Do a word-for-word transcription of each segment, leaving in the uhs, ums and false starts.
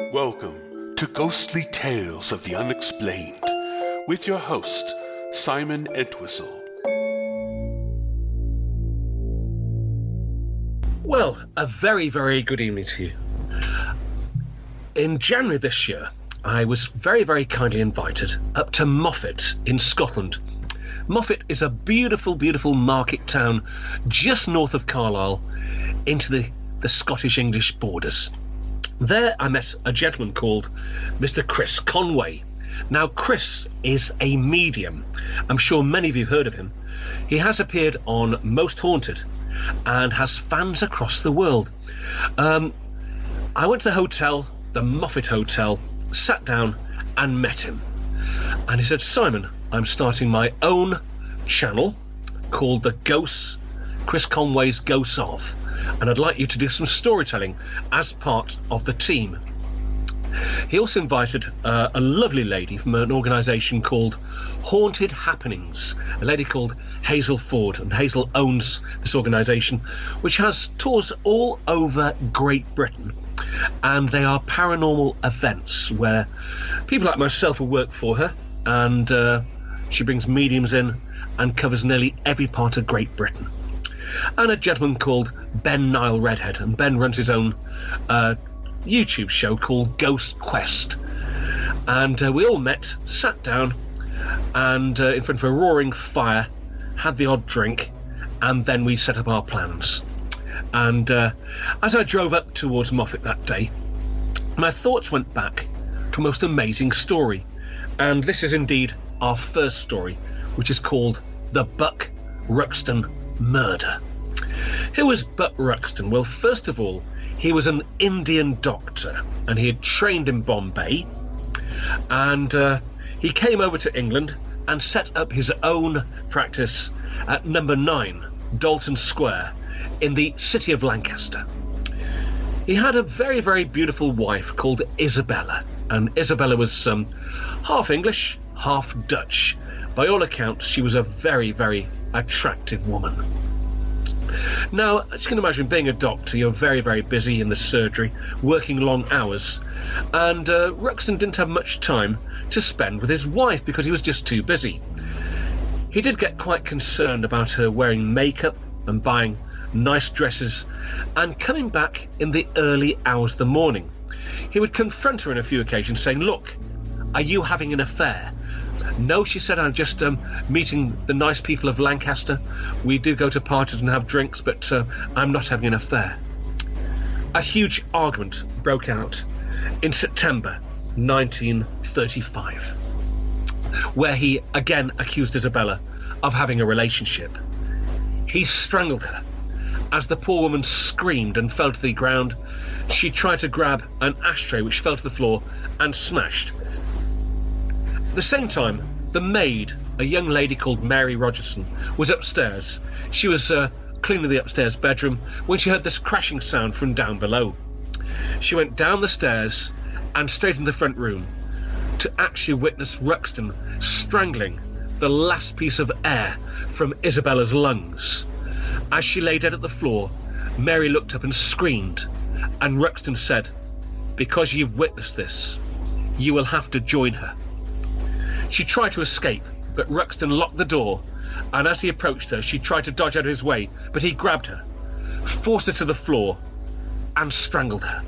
Welcome to Ghostly Tales of the Unexplained with your host, Simon Entwistle. Well, a very, very good evening to you. In January this year, I was very, very kindly invited up to Moffat in Scotland. Moffat is a beautiful, beautiful market town just north of Carlisle into the, the Scottish-English borders. There I met a gentleman called Mister Chris Conway. Now, Chris is a medium. I'm sure many of you have heard of him. He has appeared on Most Haunted and has fans across the world. Um, I went to the hotel, the Moffat Hotel, sat down and met him. And he said, Simon, I'm starting my own channel called The Ghosts, Chris Conway's Ghosts Of, and I'd like you to do some storytelling as part of the team. He also invited uh, a lovely lady from an organisation called Haunted Happenings, a lady called Hazel Ford, and Hazel owns this organisation, which has tours all over Great Britain, and they are paranormal events where people like myself will work for her, and uh, she brings mediums in and covers nearly every part of Great Britain. And a gentleman called Ben Nile Redhead, and Ben runs his own uh, YouTube show called Ghost Quest. And uh, we all met, sat down, and uh, in front of a roaring fire, had the odd drink, and then we set up our plans. And uh, as I drove up towards Moffat that day, my thoughts went back to a most amazing story. And this is indeed our first story, which is called The Buck Ruxton Murder. Who was Buck Ruxton? Well, first of all, he was an Indian doctor, and he had trained in Bombay, and uh, he came over to England and set up his own practice at number nine Dalton Square in the city of Lancaster. He had a very, very beautiful wife called Isabella, and Isabella was um, half English, half Dutch. By all accounts, she was a very, very attractive woman. Now, as you can imagine, being a doctor, you're very, very busy in the surgery, working long hours, and uh, Ruxton didn't have much time to spend with his wife because he was just too busy. He did get quite concerned about her wearing makeup and buying nice dresses and coming back in the early hours of the morning. He would confront her on a few occasions saying, look, are you having an affair? No, she said, I'm just um, meeting the nice people of Lancaster. We do go to parties and have drinks, but uh, I'm not having an affair. A huge argument broke out in September nineteen thirty-five, where he again accused Isabella of having a relationship. He strangled her. As the poor woman screamed and fell to the ground, she tried to grab an ashtray which fell to the floor and smashed. At the same time, the maid, a young lady called Mary Rogerson, was upstairs. She was uh, cleaning the upstairs bedroom when she heard this crashing sound from down below. She went down the stairs and straight into the front room to actually witness Ruxton strangling the last piece of air from Isabella's lungs. As she lay dead at the floor, Mary looked up and screamed, and Ruxton said, because you've witnessed this, you will have to join her. She tried to escape, but Ruxton locked the door, and as he approached her, she tried to dodge out of his way, but he grabbed her, forced her to the floor, and strangled her.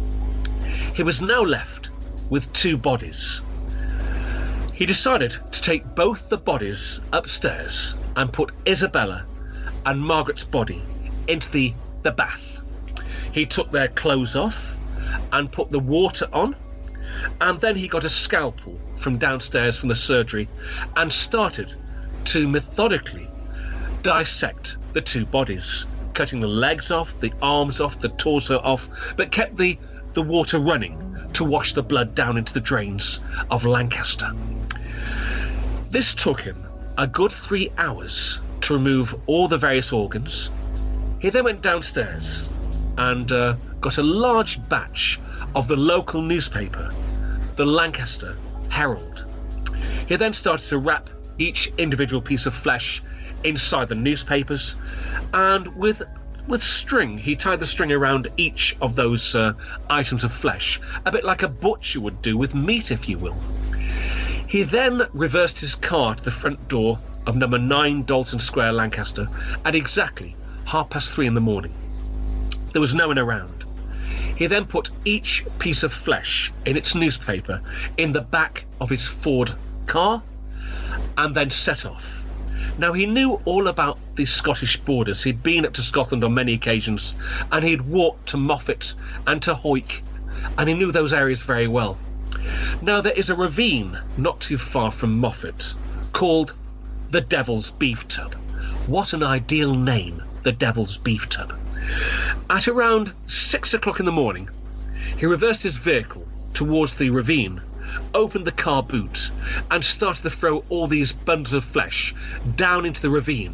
He was now left with two bodies. He decided to take both the bodies upstairs and put Isabella and Margaret's body into the, the bath. He took their clothes off and put the water on, and then he got a scalpel from downstairs from the surgery and started to methodically dissect the two bodies, cutting the legs off, the arms off, the torso off, but kept the, the water running to wash the blood down into the drains of Lancaster. This took him a good three hours to remove all the various organs. He then went downstairs and uh, got a large batch of the local newspaper, the Lancaster Herald. He then started to wrap each individual piece of flesh inside the newspapers, and with with string. He tied the string around each of those uh, items of flesh, a bit like a butcher would do with meat, if you will. He then reversed his car to the front door of number nine Dalton Square, Lancaster, at exactly half past three in the morning. There was no one around. He then put each piece of flesh in its newspaper in the back of his Ford car and then set off. Now, he knew all about the Scottish borders. He'd been up to Scotland on many occasions, and he'd walked to Moffat and to Hawick, and he knew those areas very well. Now, there is a ravine not too far from Moffat called the Devil's Beef Tub. What an ideal name, the Devil's Beef Tub. At around six o'clock in the morning, he reversed his vehicle towards the ravine, opened the car boot, and started to throw all these bundles of flesh down into the ravine.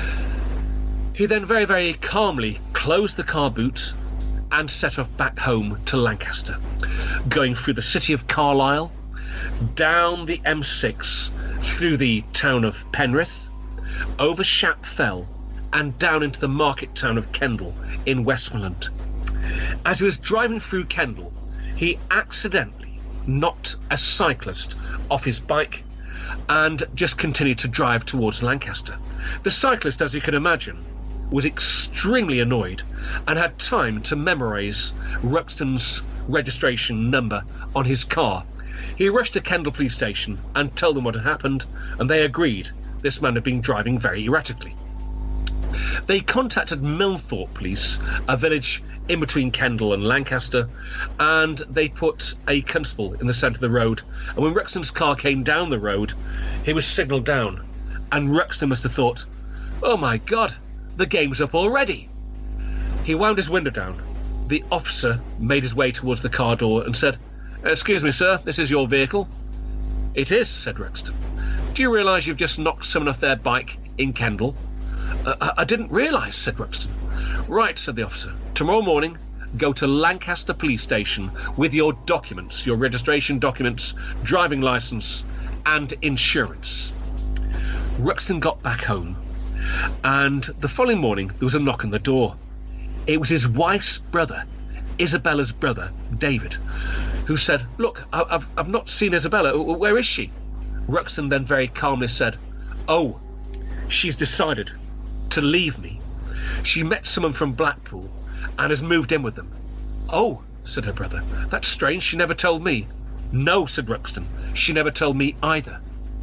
He then very, very calmly closed the car boot and set off back home to Lancaster, going through the city of Carlisle, down the M six, through the town of Penrith, over Shap Fell, and down into the market town of Kendal in Westmoreland. As he was driving through Kendal, he accidentally knocked a cyclist off his bike and just continued to drive towards Lancaster. The cyclist, as you can imagine, was extremely annoyed and had time to memorise Ruxton's registration number on his car. He rushed to Kendal police station and told them what had happened, and they agreed this man had been driving very erratically. They contacted Milnthorpe Police, a village in between Kendal and Lancaster, and they put a constable in the centre of the road. And when Ruxton's car came down the road, he was signalled down, and Ruxton must have thought, "Oh my God, the game's up already." He wound his window down. The officer made his way towards the car door and said, "Excuse me, sir, this is your vehicle?" "It is," said Ruxton. "Do you realise you've just knocked someone off their bike in Kendal?" Uh, I, I didn't realise, said Ruxton. "Right," said the officer. "Tomorrow morning, go to Lancaster Police Station with your documents, your registration documents, driving licence and insurance." Ruxton got back home, and the following morning there was a knock on the door. It was his wife's brother, Isabella's brother, David, who said, "Look, I, I've, I've not seen Isabella. Where is she?" Ruxton then very calmly said, "Oh, she's decided to leave me. She met someone from Blackpool and has moved in with them." "Oh," said her brother, "that's strange. She never told me." "No," said Ruxton, "she never told me either."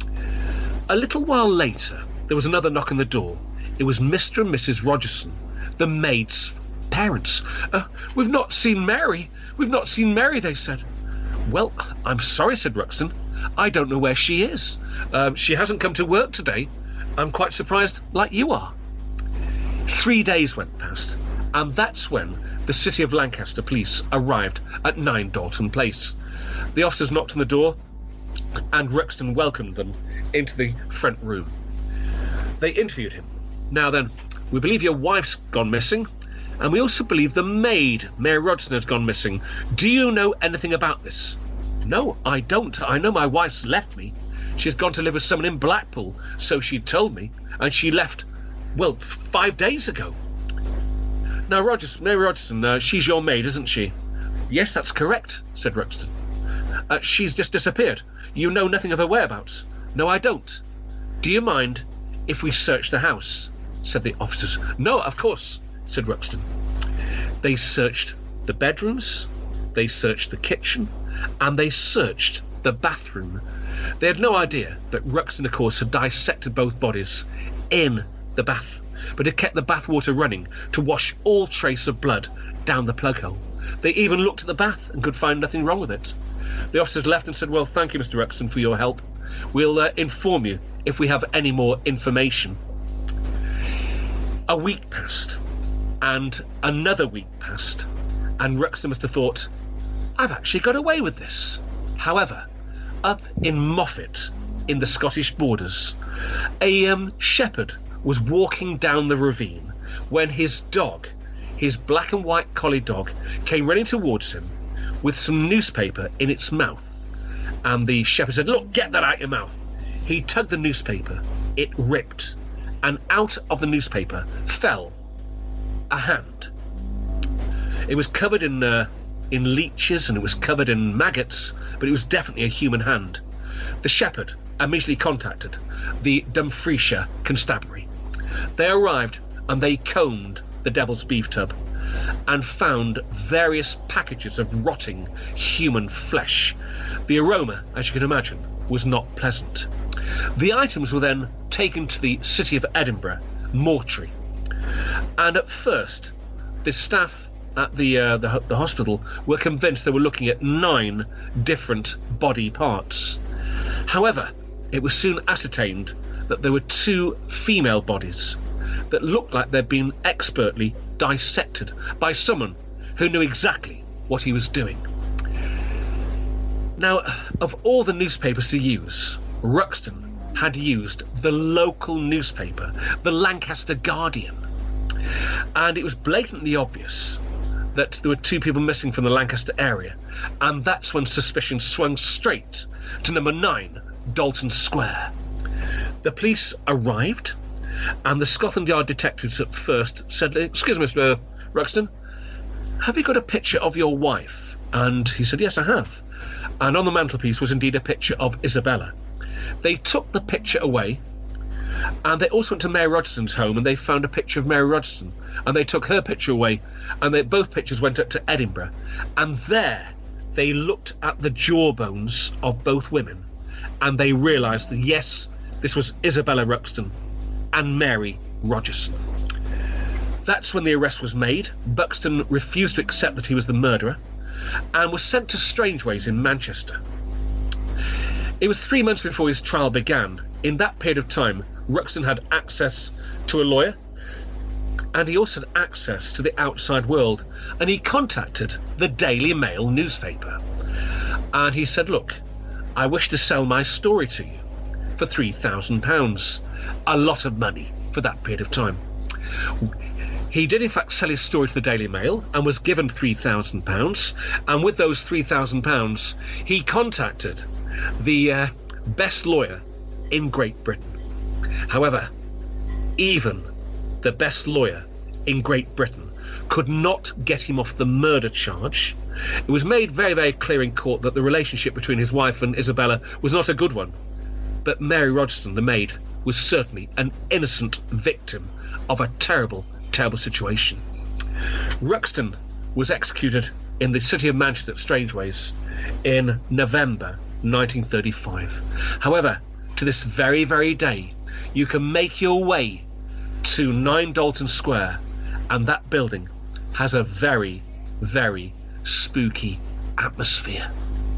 A little while later, there was another knock on the door. It was Mister and Missus Rogerson, the maid's parents. Uh, "We've not seen Mary. We've not seen Mary," they said. "Well, I'm sorry," said Ruxton. "I don't know where she is. Um, she hasn't come to work today. I'm quite surprised, like you are." Three days went past, and that's when the City of Lancaster police arrived at nine Dalton Place. The officers knocked on the door, and Ruxton welcomed them into the front room. They interviewed him. "Now then, we believe your wife's gone missing, and we also believe the maid, Mary Rogerson, has gone missing. Do you know anything about this?" "No, I don't. I know my wife's left me. She's gone to live with someone in Blackpool, so she told me, and she left, well, five days ago." "Now, Rogers, Mary Rogerson, uh, she's your maid, isn't she?" "Yes, that's correct," said Ruxton. Uh, "she's just disappeared. You know nothing of her whereabouts?" "No, I don't." "Do you mind if we search the house?" said the officers. "No, of course," said Ruxton. They searched the bedrooms, they searched the kitchen, and they searched the bathroom. They had no idea that Ruxton, of course, had dissected both bodies in the bath, but had kept the bathwater running to wash all trace of blood down the plug hole. They even looked at the bath and could find nothing wrong with it. The officers left and said, "Well, thank you, Mister Ruxton, for your help. We'll uh, inform you if we have any more information." A week passed, and another week passed, and Ruxton must have thought, "I've actually got away with this." However, up in Moffat, in the Scottish borders, a um, shepherd was walking down the ravine when his dog, his black and white collie dog, came running towards him with some newspaper in its mouth. And the shepherd said, "Look, get that out your mouth." He tugged the newspaper. It ripped, and out of the newspaper fell a hand. It was covered in uh, in leeches and it was covered in maggots, but it was definitely a human hand. The shepherd immediately contacted the Dumfriesshire Constabulary. They arrived and they combed the Devil's Beef Tub and found various packages of rotting human flesh. The aroma, as you can imagine, was not pleasant. The items were then taken to the City of Edinburgh mortuary, and at first the staff at the, uh, the the hospital were convinced they were looking at nine different body parts. However, it was soon ascertained that there were two female bodies that looked like they'd been expertly dissected by someone who knew exactly what he was doing. Now, of all the newspapers to use, Ruxton had used the local newspaper, the Lancaster Guardian. And it was blatantly obvious that there were two people missing from the Lancaster area, and that's when suspicion swung straight to number nine, Dalton Square. The police arrived, and the Scotland Yard detectives at first said, "Excuse me, Mister Ruxton, have you got a picture of your wife?" And he said, "Yes, I have." And on the mantelpiece was indeed a picture of Isabella. They took the picture away, and they also went to Mary Rogerson's home, and they found a picture of Mary Rogerson, and they took her picture away, and they, both pictures went up to Edinburgh, and there they looked at the jawbones of both women, and they realised that yes, this was Isabella Ruxton and Mary Rogerson. That's when the arrest was made. Buxton refused to accept that he was the murderer and was sent to Strangeways in Manchester. It was three months before his trial began. In that period of time, Ruxton had access to a lawyer, and he also had access to the outside world, and he contacted the Daily Mail newspaper. And he said, "Look, I wish to sell my story to you for three thousand pounds. A lot of money for that period of time." He did in fact sell his story to the Daily Mail and was given three thousand pounds, and with those three thousand pounds he contacted the uh, best lawyer in Great Britain. However, even the best lawyer in Great Britain could not get him off the murder charge. It was made very, very clear in court that the relationship between his wife and Isabella was not a good one, but Mary Rogerson, the maid, was certainly an innocent victim of a terrible, terrible situation. Ruxton was executed in the city of Manchester at Strangeways in November nineteen thirty-five. However, to this very, very day, you can make your way to nine Dalton Square, and that building has a very, very spooky atmosphere.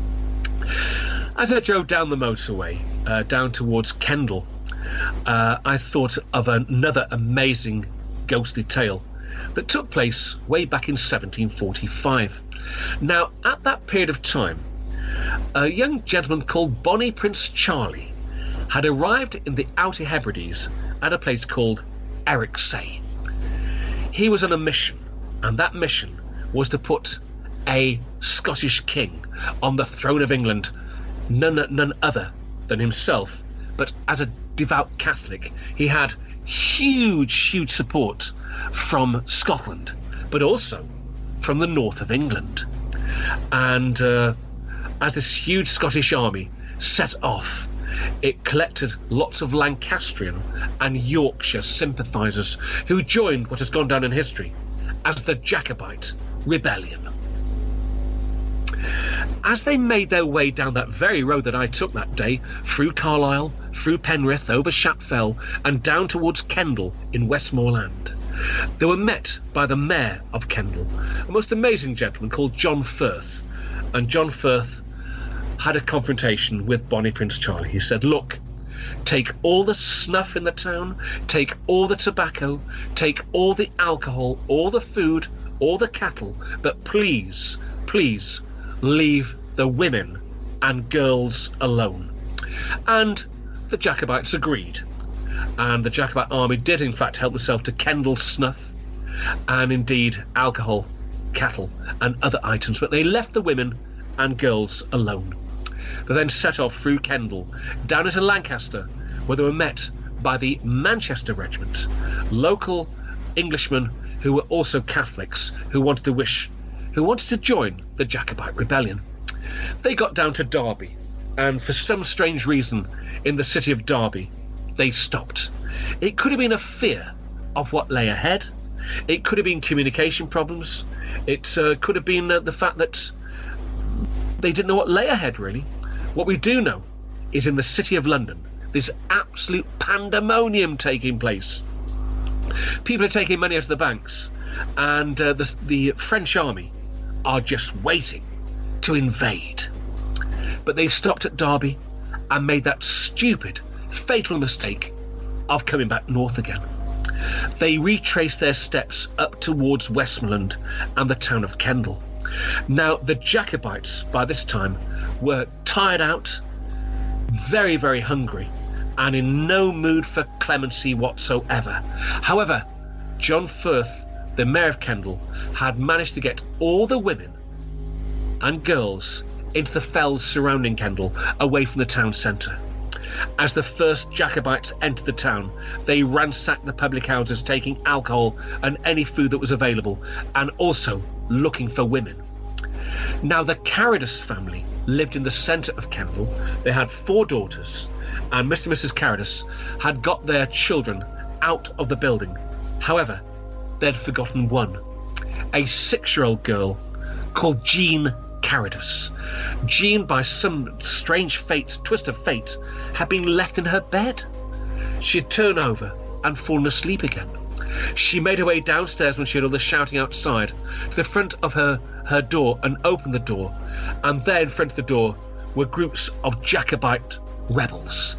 As I drove down the motorway, uh, down towards Kendal, uh, I thought of another amazing ghostly tale that took place way back in seventeen forty-five. Now, at that period of time, a young gentleman called Bonnie Prince Charlie had arrived in the Outer Hebrides at a place called Ericsay. He was on a mission, and that mission was to put a Scottish king on the throne of England, none, none other than himself. But as a devout Catholic, he had huge, huge support from Scotland, but also from the north of England. And uh, as this huge Scottish army set off, it collected lots of Lancastrian and Yorkshire sympathisers who joined what has gone down in history as the Jacobite Rebellion. As they made their way down that very road that I took that day, through Carlisle, through Penrith, over Shapfell, and down towards Kendal in Westmoreland, they were met by the mayor of Kendal, a most amazing gentleman called John Firth. And John Firth had a confrontation with Bonnie Prince Charlie. He said, "Look, take all the snuff in the town, take all the tobacco, take all the alcohol, all the food, all the cattle, but please, please leave the women and girls alone." And the Jacobites agreed. And the Jacobite army did in fact help themselves to Kendal snuff and indeed alcohol, cattle and other items, but they left the women and girls alone. They then set off through Kendal down into Lancaster, where they were met by the Manchester Regiment, local Englishmen who were also Catholics, who wanted to wish, who wanted to join the Jacobite rebellion. They got down to Derby, and for some strange reason, in the city of Derby, they stopped. It could have been a fear of what lay ahead. It could have been communication problems. It uh, could have been uh, the fact that they didn't know what lay ahead, really. What we do know is in the city of London, there's absolute pandemonium taking place. People are taking money out of the banks, and uh, the, the French army are just waiting to invade. But they stopped at Derby and made that stupid, fatal mistake of coming back north again. They retraced their steps up towards Westmoreland and the town of Kendal. Now, the Jacobites, by this time, were tired out, very, very hungry, and in no mood for clemency whatsoever. However, John Firth, the mayor of Kendal, had managed to get all the women and girls into the fells surrounding Kendal, away from the town centre. As the first Jacobites entered the town, they ransacked the public houses, taking alcohol and any food that was available, and also looking for women. Now, the Carrodus family lived in the centre of Kendal. They had four daughters, and Mister and Missus Carrodus had got their children out of the building. However, they'd forgotten one, a six-year-old girl called Jean Carrodus. Jean, by some strange fate, twist of fate, had been left in her bed. She had turned over and fallen asleep again. She made her way downstairs when she heard all the shouting outside to the front of her, her door and opened the door, and there in front of the door were groups of Jacobite rebels.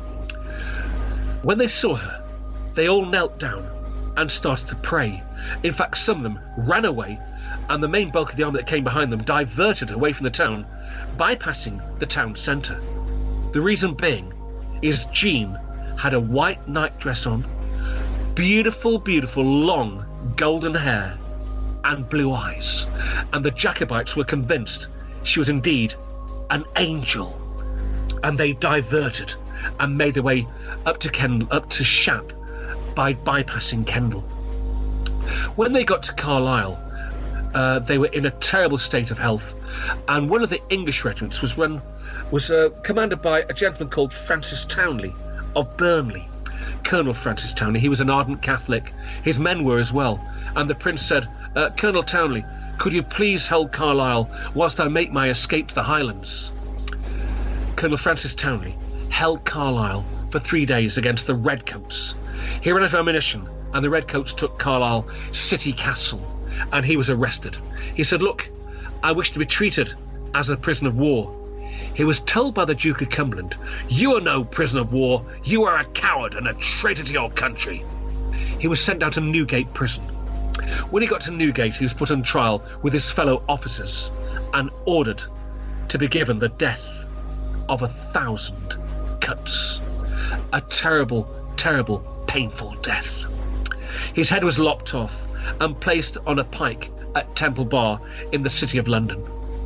When they saw her, they all knelt down and started to pray. In fact, some of them ran away, and the main bulk of the army that came behind them diverted away from the town, bypassing the town centre. The reason being is Jean had a white nightdress on, beautiful, beautiful, long golden hair, and blue eyes, and the Jacobites were convinced she was indeed an angel, and they diverted and made their way up to Kendal, up to Shap, by bypassing Kendal. When they got to Carlisle, uh, they were in a terrible state of health, and one of the English regiments was run was uh, commanded by a gentleman called Francis Townley of Burnley. Colonel Francis Townley. He was an ardent Catholic. His men were as well. And the Prince said, uh, Colonel Townley, could you please hold Carlisle whilst I make my escape to the Highlands? Colonel Francis Townley held Carlisle for three days against the Redcoats. He ran out of ammunition, and the Redcoats took Carlisle city castle, and he was arrested. He said, look, I wish to be treated as a prisoner of war. He was told by the Duke of Cumberland, you are no prisoner of war, you are a coward and a traitor to your country. He was sent down to Newgate prison. When he got to Newgate, he was put on trial with his fellow officers and ordered to be given the death of a thousand cuts. A terrible, terrible, painful death. His head was lopped off and placed on a pike at Temple Bar in the city of London.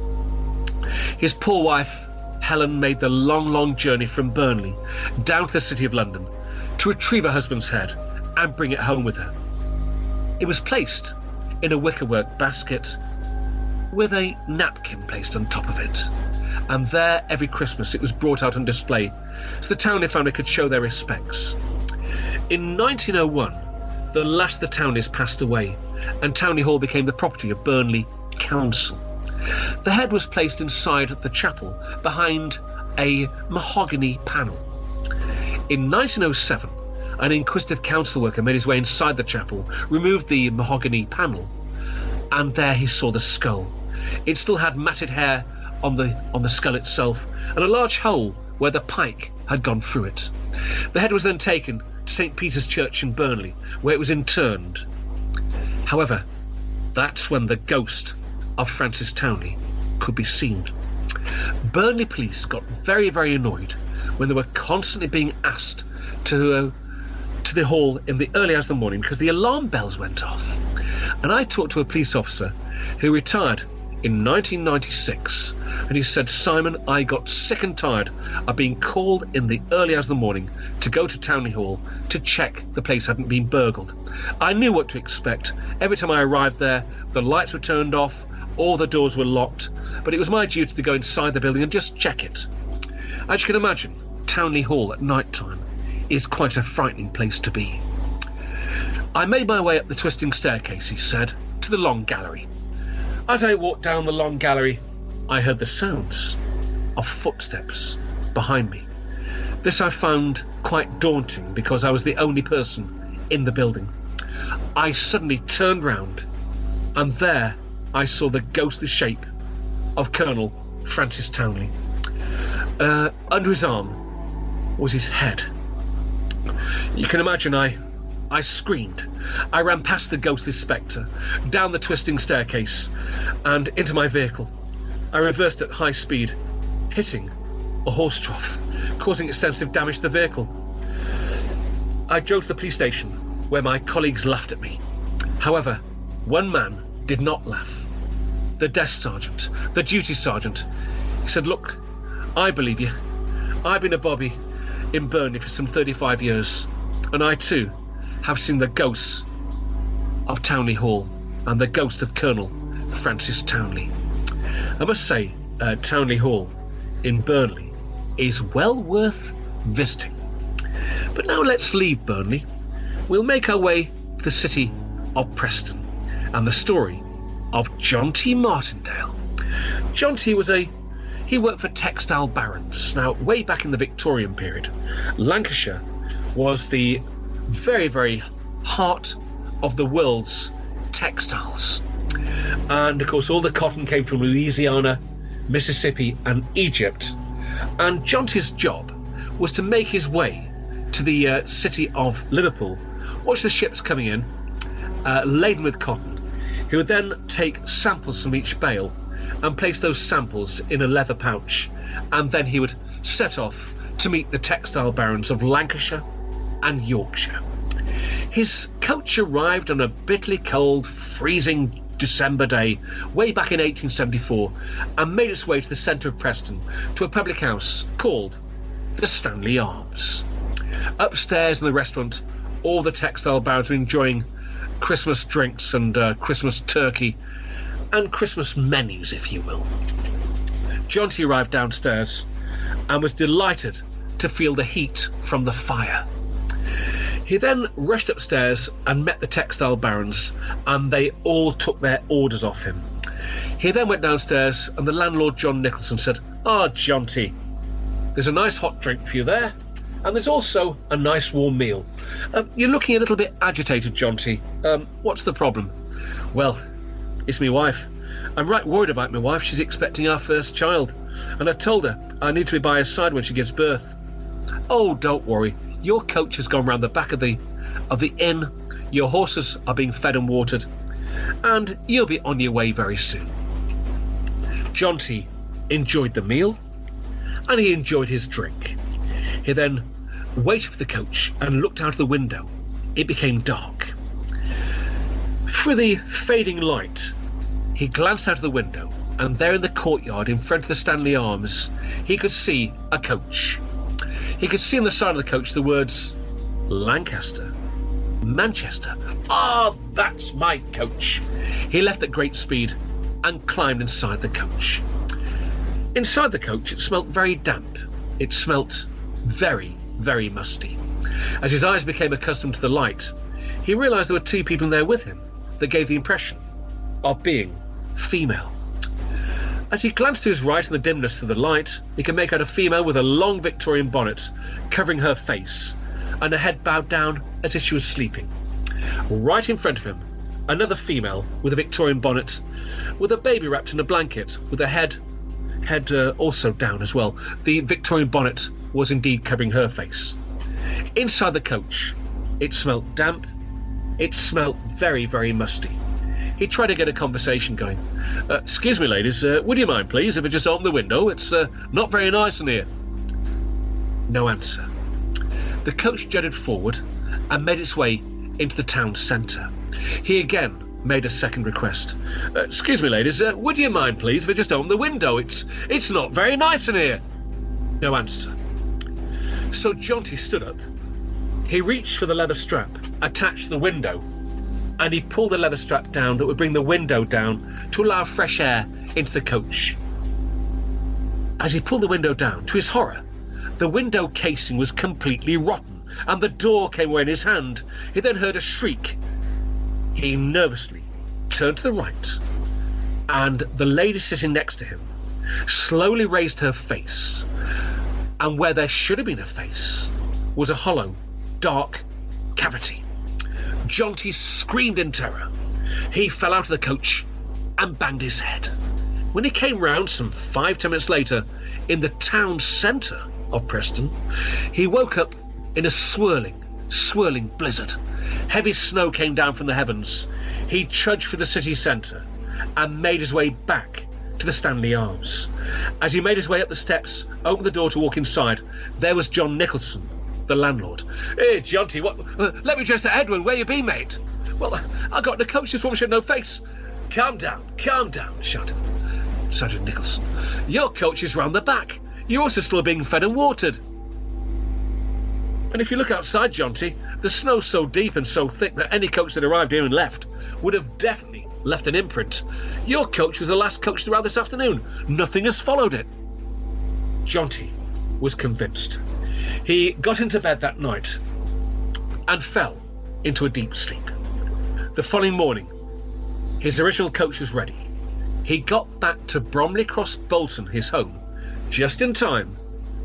His poor wife, Helen, made the long, long journey from Burnley down to the city of London to retrieve her husband's head and bring it home with her. It was placed in a wickerwork basket with a napkin placed on top of it, and there every Christmas it was brought out on display so the Townley family could show their respects. In nineteen oh one, the last of the Townleys passed away, and Townley Hall became the property of Burnley Council. The head was placed inside the chapel behind a mahogany panel. In nineteen oh seven, an inquisitive council worker made his way inside the chapel, removed the mahogany panel, and there he saw the skull. It still had matted hair on the on the skull itself, and a large hole where the pike had gone through it. The head was then taken to Saint Peter's Church in Burnley, where it was interned. However, that's when the ghost of Francis Townley could be seen. Burnley police got very, very annoyed when they were constantly being asked to uh, to the hall in the early hours of the morning because the alarm bells went off. And I talked to a police officer who retired in nineteen ninety-six, and he said, "Simon, I got sick and tired of being called in the early hours of the morning to go to Townley Hall to check the place hadn't been burgled. I knew what to expect. Every time I arrived there, the lights were turned off, all the doors were locked, but it was my duty to go inside the building and just check it." As you can imagine, Townley Hall at night time is quite a frightening place to be. "I made my way up the twisting staircase," he said, "to the long gallery. As I walked down the long gallery, I heard the sounds of footsteps behind me. This I found quite daunting because I was the only person in the building. I suddenly turned round, and there I saw the ghostly shape of Colonel Francis Townley. Uh, under his arm was his head. You can imagine I, I screamed. I ran past the ghostly spectre, down the twisting staircase, and into my vehicle. I reversed at high speed, hitting a horse trough, causing extensive damage to the vehicle. I drove to the police station, where my colleagues laughed at me. However, one man did not laugh. The desk sergeant, the duty sergeant. He said, "Look, I believe you. I've been a bobby in Burnley for some thirty-five years, and I too have seen the ghosts of Townley Hall and the ghost of Colonel Francis Townley." I must say, uh, Townley Hall in Burnley is well worth visiting. But now let's leave Burnley. We'll make our way to the city of Preston and the story of John T. Martindale. John T. was a he worked for textile barons. Now, way back in the Victorian period, Lancashire was the very, very heart of the world's textiles. And of course, all the cotton came from Louisiana, Mississippi, and Egypt. And John T.'s job was to make his way to the uh, city of Liverpool, watch the ships coming in, uh, laden with cotton. He would then take samples from each bale and place those samples in a leather pouch, and then he would set off to meet the textile barons of Lancashire and Yorkshire. His coach arrived on a bitterly cold, freezing December day, way back in eighteen seventy-four, and made its way to the centre of Preston, to a public house called the Stanley Arms. Upstairs in the restaurant, all the textile barons were enjoying Christmas drinks and uh, Christmas turkey, and Christmas menus, if you will. John T. arrived downstairs and was delighted to feel the heat from the fire. He then rushed upstairs and met the textile barons, and they all took their orders off him. He then went downstairs, and the landlord, John Nicholson, said, "Ah, John T., there's a nice hot drink for you there, and there's also a nice warm meal. Um, you're looking a little bit agitated, John T. Um, what's the problem?" "Well, it's my wife. I'm right worried about my wife. She's expecting our first child, and I've told her I need to be by her side when she gives birth." "Oh, don't worry. Your coach has gone round the back of the of the inn. Your horses are being fed and watered, and you'll be on your way very soon." John T. enjoyed the meal, and he enjoyed his drink. He then waited for the coach and looked out of the window. It became dark. Through the fading light, he glanced out of the window, and there in the courtyard in front of the Stanley Arms, he could see a coach. He could see on the side of the coach the words, "Lancaster, Manchester. Ah, that's my coach." He left at great speed and climbed inside the coach. Inside the coach, it smelt very damp. It smelt very, very musty. As his eyes became accustomed to the light, he realised there were two people in there with him that gave the impression of being female. As he glanced to his right in the dimness of the light, he could make out a female with a long Victorian bonnet covering her face, and her head bowed down as if she was sleeping. Right in front of him, another female with a Victorian bonnet, with a baby wrapped in a blanket, with her head, head uh, also down as well. The Victorian bonnet was indeed covering her face. Inside the coach, it smelt damp. It smelt very, very musty. He tried to get a conversation going. Uh, "Excuse me, ladies, uh, would you mind, please, if I just open the window? It's uh, not very nice in here." No answer. The coach jutted forward and made its way into the town centre. He again made a second request. Uh, excuse me, ladies, uh, would you mind, please, if we just open the window? It's it's not very nice in here. No answer. So Jonty stood up. He reached for the leather strap attached to the window, and he pulled the leather strap down that would bring the window down to allow fresh air into the coach. As he pulled the window down, to his horror, the window casing was completely rotten, and the door came away in his hand. He then heard a shriek. He nervously turned to the right, and the lady sitting next to him slowly raised her face, and where there should have been a face was a hollow, dark cavity. Jonty screamed in terror. He fell out of the coach and banged his head. When he came round some five, ten minutes later, in the town centre of Preston, he woke up in a swirling, swirling blizzard. Heavy snow came down from the heavens. He trudged for the city centre and made his way back to the Stanley Arms. As he made his way up the steps, opened the door to walk inside, there was John Nicholson, the landlord. Hey, Jonty, what? Uh, let me dress at Edwin. Where you been, mate? Well, I got in the coach. This woman she had no face. Calm down, calm down, shouted Sergeant Nicholson. Your coach is round the back. You're also still being fed and watered. And if you look outside, Jonty, the snow's so deep and so thick that any coach that arrived here and left would have definitely left an imprint. Your coach was the last coach to arrive this afternoon. Nothing has followed it. Jonty was convinced. He got into bed that night and fell into a deep sleep. The following morning, his original coach was ready. He got back to Bromley Cross Bolton, his home, just in time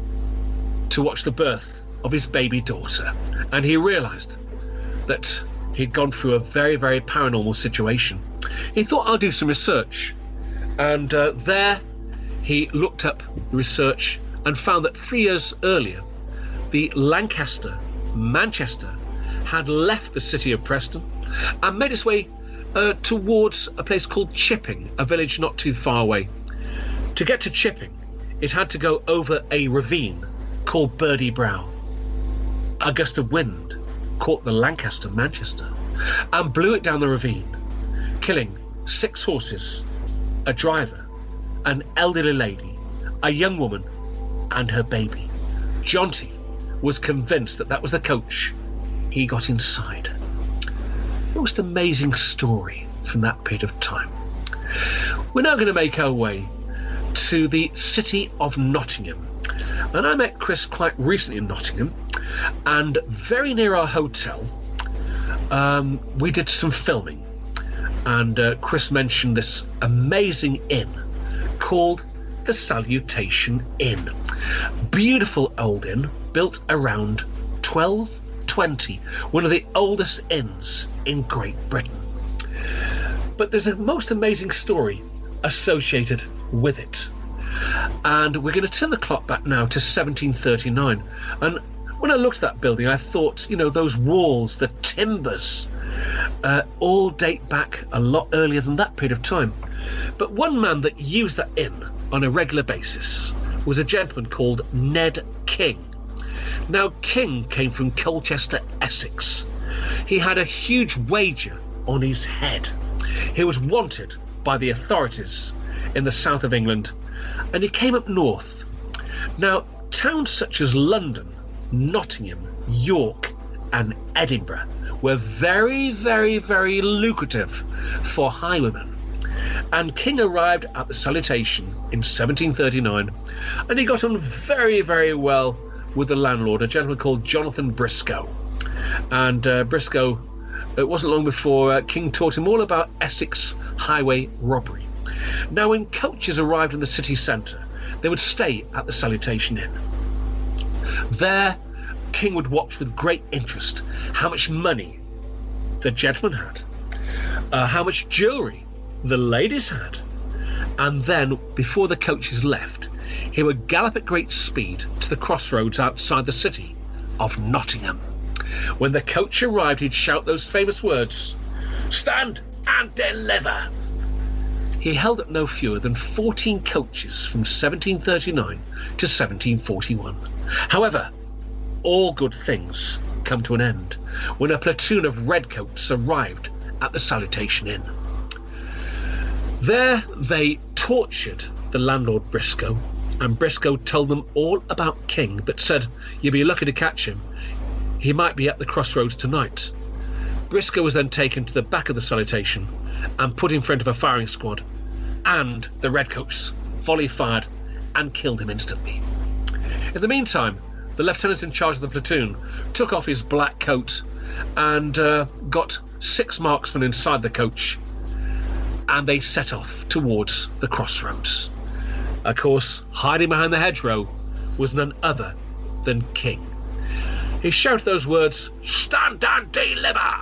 to watch the birth of his baby daughter. And he realised that he'd gone through a very, very paranormal situation. He thought, I'll do some research. And uh, there he looked up research and found that three years earlier, the Lancaster Manchester had left the city of Preston and made its way uh, towards a place called Chipping, a village not too far away. To get to Chipping, it had to go over a ravine called Birdie Brow. A gust of wind caught the Lancaster Manchester and blew it down the ravine, killing six horses, a driver, an elderly lady, a young woman, and her baby. Jonty was convinced that that was the coach. He got inside. Most amazing story from that period of time. We're now going to make our way to the city of Nottingham. And I met Chris quite recently in Nottingham, and very near our hotel, um, we did some filming. And uh, Chris mentioned this amazing inn called the Salutation Inn. Beautiful old inn, built around twelve twenty, one of the oldest inns in Great Britain. But there's a most amazing story associated with it. And we're going to turn the clock back now to seventeen thirty-nine. And when I looked at that building, I thought, you know, those walls, the timbers, uh, all date back a lot earlier than that period of time. But one man that used that inn on a regular basis was a gentleman called Ned King. Now, King came from Colchester, Essex. He had a huge wager on his head. He was wanted by the authorities in the south of England, and he came up north. Now, towns such as London, Nottingham, York, and Edinburgh were very, very, very lucrative for highwaymen. And King arrived at the Salutation in seventeen thirty-nine, and he got on very, very well with the landlord, a gentleman called Jonathan Briscoe. And uh, Briscoe, it wasn't long before uh, King taught him all about Essex highway robbery. Now, when coaches arrived in the city centre, they would stay at the Salutation Inn. There, King would watch with great interest how much money the gentleman had, uh, how much jewellery the ladies had, and then, before the coaches left, he would gallop at great speed to the crossroads outside the city of Nottingham. When the coach arrived, he'd shout those famous words, "Stand and deliver!" He held up no fewer than fourteen coaches from seventeen thirty-nine to seventeen forty-one. However, all good things come to an end when a platoon of redcoats arrived at the Salutation Inn. There they tortured the landlord Briscoe, and Briscoe told them all about King, but said, "You'd be lucky to catch him. He might be at the crossroads tonight." Briscoe was then taken to the back of the Salutation and put in front of a firing squad, and the Redcoats volley fired and killed him instantly. In the meantime, the lieutenant in charge of the platoon took off his black coat and uh, got six marksmen inside the coach, and they set off towards the crossroads. Of course, hiding behind the hedgerow was none other than King. He shouted those words, "Stand and deliver!"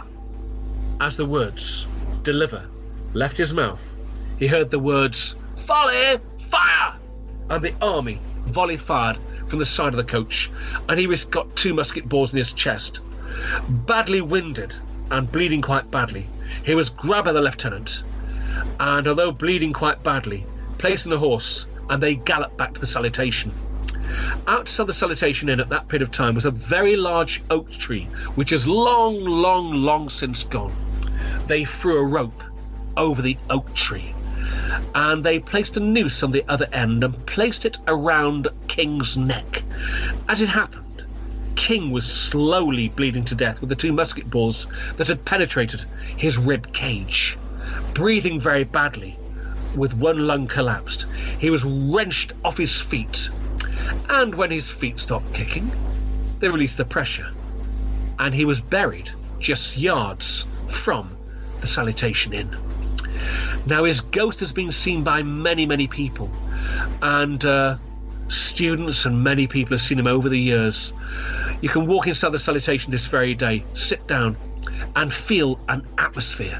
As the words, "deliver," left his mouth, he heard the words, "Volley, fire!" and the army volley fired from the side of the coach, and he got two musket balls in his chest. Badly winded and bleeding quite badly, he was grabbed by the lieutenant, and although bleeding quite badly, placed on a horse, and they galloped back to the Salutation. Outside the Salutation Inn at that period of time was a very large oak tree, which is long, long, long since gone. They threw a rope over the oak tree, and they placed a noose on the other end and placed it around King's neck. As it happened, King was slowly bleeding to death with the two musket balls that had penetrated his rib cage, breathing very badly, with one lung collapsed. He was wrenched off his feet, and when his feet stopped kicking, they released the pressure, and he was buried just yards from the Salutation Inn. Now, his ghost has been seen by many, many people, and uh, students and many people have seen him over the years. You can walk inside the Salutation this very day, sit down, and feel an atmosphere.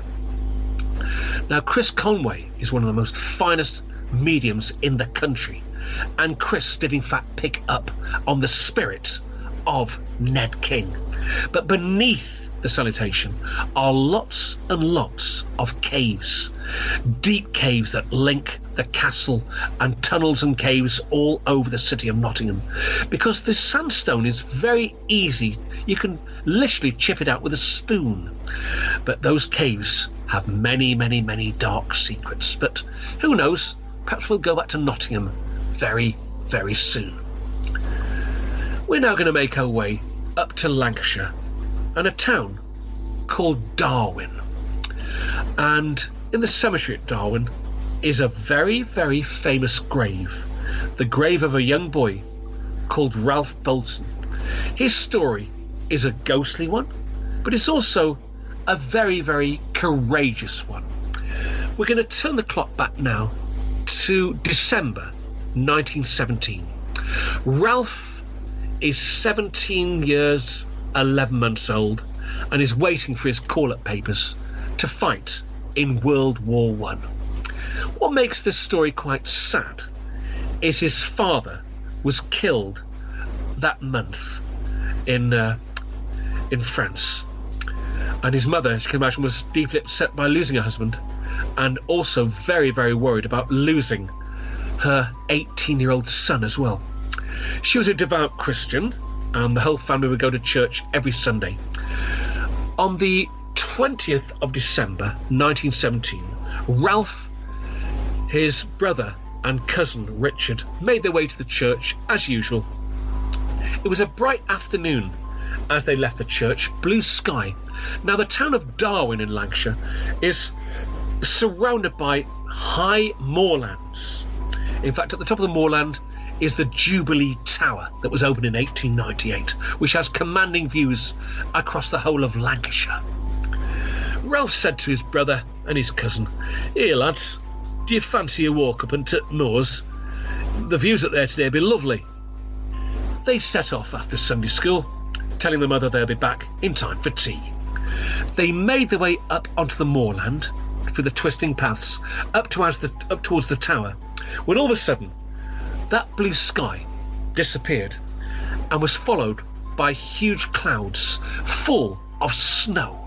Now, Chris Conway is one of the most finest mediums in the country, and Chris did in fact pick up on the spirit of Ned King. But beneath the Salutation are lots and lots of caves, deep caves that link the castle, and tunnels and caves all over the city of Nottingham, because the sandstone is very easy. You can literally chip it out with a spoon. But those caves have many, many, many dark secrets. But who knows? Perhaps we'll go back to Nottingham very, very soon. We're now going to make our way up to Lancashire and a town called Darwin. And in the cemetery at Darwin is a very, very famous grave, the grave of a young boy called Ralph Bolton. His story is a ghostly one, but it's also a very, very courageous one. We're going to turn the clock back now to December nineteen seventeen. Ralph is seventeen years, eleven months old, and is waiting for his call-up papers to fight in World War One. What makes this story quite sad is his father was killed that month in uh, in France, and his mother, as you can imagine, was deeply upset by losing her husband, and also very, very worried about losing her eighteen-year-old son as well. She was a devout Christian, and the whole family would go to church every Sunday. On the twentieth of December nineteen seventeen, Ralph, his brother and cousin Richard made their way to the church as usual. It was a bright afternoon as they left the church, blue sky. Now, the town of Darwin in Lancashire is surrounded by high moorlands. In fact, at the top of the moorland is the Jubilee Tower that was opened in eighteen ninety-eight, which has commanding views across the whole of Lancashire. Ralph said to his brother and his cousin, "Here, lads, do you fancy a walk up into moors? The views up there today will be lovely." They set off after Sunday school, telling their mother they'll be back in time for tea. They made their way up onto the moorland through the twisting paths up towards the, up towards the tower, when all of a sudden that blue sky disappeared and was followed by huge clouds full of snow,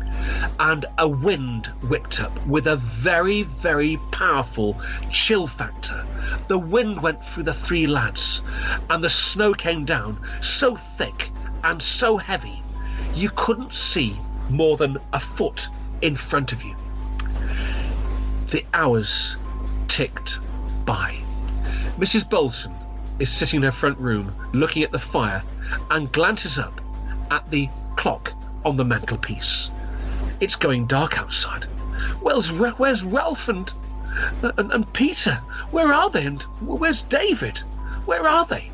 and a wind whipped up with a very, very powerful chill factor. The wind went through the three lads, and the snow came down so thick and so heavy you couldn't see more than a foot in front of you. The hours ticked by. Missus Bolton is sitting in her front room looking at the fire and glances up at the clock on the mantelpiece. It's going dark outside. Where's, where's Ralph and, and, and Peter? Where are they? And where's David? Where are they?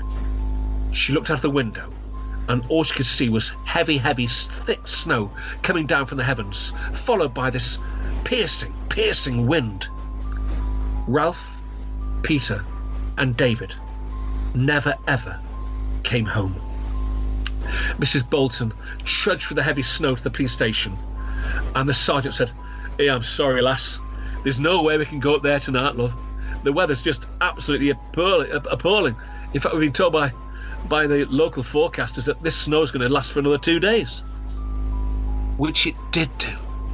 She looked out the window, and all she could see was heavy, heavy, thick snow coming down from the heavens, followed by this piercing, piercing wind. Ralph, Peter, and David never, ever came home. Missus Bolton trudged through the heavy snow to the police station, and the sergeant said, "Hey, I'm sorry, lass. There's no way we can go up there tonight, love. The weather's just absolutely appalling. In fact, we've been told by by the local forecasters that this snow's going to last for another two days. Which it did do.